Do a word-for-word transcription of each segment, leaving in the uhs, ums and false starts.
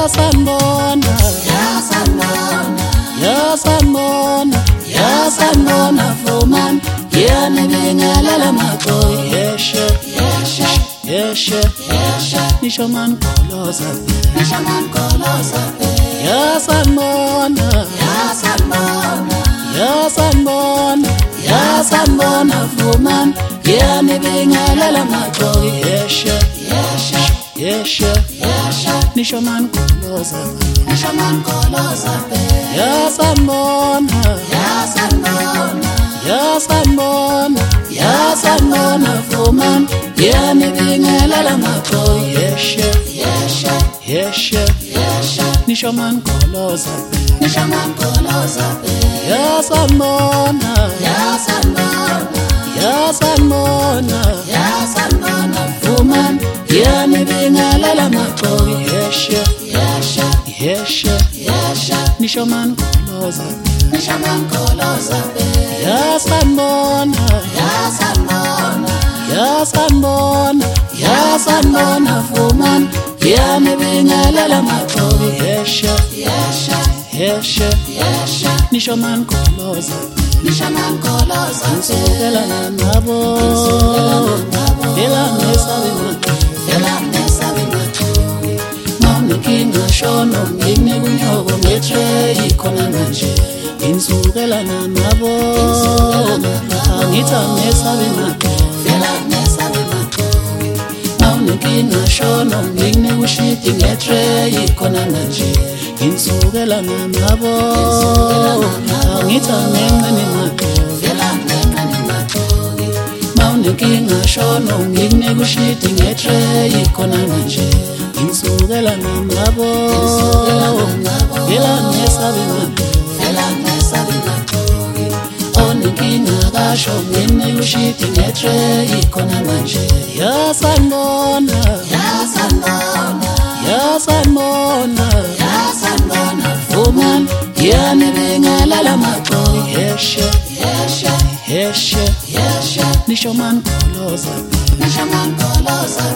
yasanibona yasanibona yasanibona yasanibona Vumani yanibingelela maxoyi yeshe yeshe yeshe yeshe nisho mankoloza nisho mankoloza yasanibona yasanibona yasanibona yasanibona Vumani yanibingelela maxoyi yeshe yeshe yeshe yeshe nisho mankoloza nisho mankoloza yasanibona yasanibona yasanibona yasanibona Vumani yanibingelela maxoyi yeshe yeshe yeshe yeshe nisho mankoloza nisho mankoloza yasanibona yasanibona yasanibona yasanibona Vumani yanibingelela maxoyi yeshe yeshe yeshe yeshe nisho mankoloza nisho mankoloza yasanibona yasanibona yasanibona yasanibona Vumani yanibingelela maxoyi yeshe yeshe yeshe yeshe nisho mankoloza nisho mankoloza nsukelana nabo phela ngesabi phela ngesabi maxoyi mawunenkinga shono ngine kunyobo ngetray khona manje insukelana nabo angithi ngesabi phela ngesabi maxoyi mawunenkinga shono ngine kushidi ngetray khona manje insukelana nabo angithi ngenqene phela ngencane maxoyi mawunenkinga shono ngine kushidi ngetray khona manje insukelana nabo phela ngesabi phela ngesabi maxoyi onenkinga kasho ngine kushidi ngetray khona manje yasanibona yasanibona yasanibona yasanibona Vumani yanibingelela maxoyi yeshe yeshe yeshe yeshe nisho mankoloza nisho mankoloza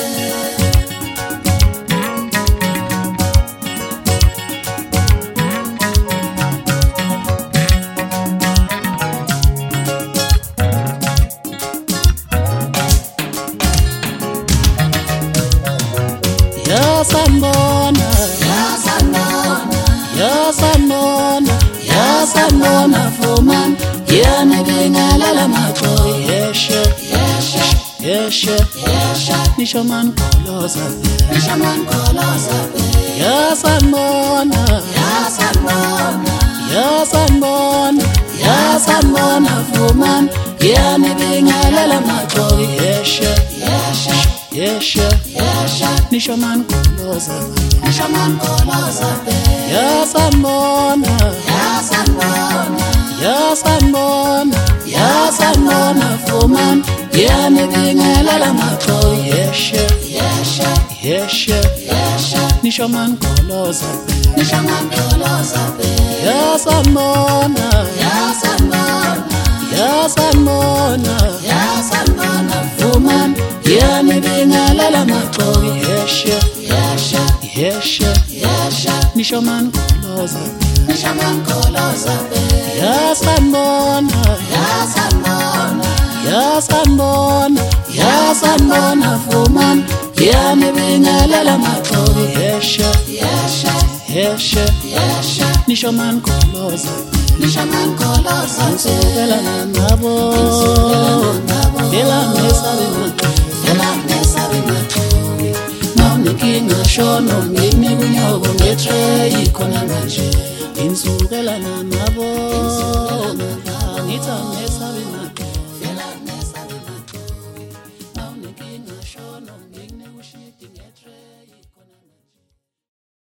yasanibona yasanibona yasanibona yasanibona Vumani yanibingelela maxoyi yeshe yeshe yeshe yeshe nisho mankoloza nisho mankoloza yasanibona yasanibona yasanibona yasanibona Vumani yanibingelela maxoyi yeshe yeshe yeshe yeshe nisho mankoloza nisho mankoloza yasanibona yasanibona yasanibona yasanibona Vumani yanibingelela maxoyi yeshe yeshe yeshe yeshe nisho mankoloza nisho mankoloza yasanibona yasanibona yasanibona yasanibona Vumani yanibingelela maxoyi yeshe yeshe yeshe yeshe nisho mankoloza nisho mankoloza yasanibona yasanibona yasanibona yasanibona Vumani yanibingelela maxoyi yeshe yeshe yeshe yeshe nisho mankoloza nisho mankoloza nsukelana nabo phela ngesabi phela ngesabi maxoyi mawunenkinga shono ngine kunyobo ngetray khona manje insukelana nabo angithi ngesabi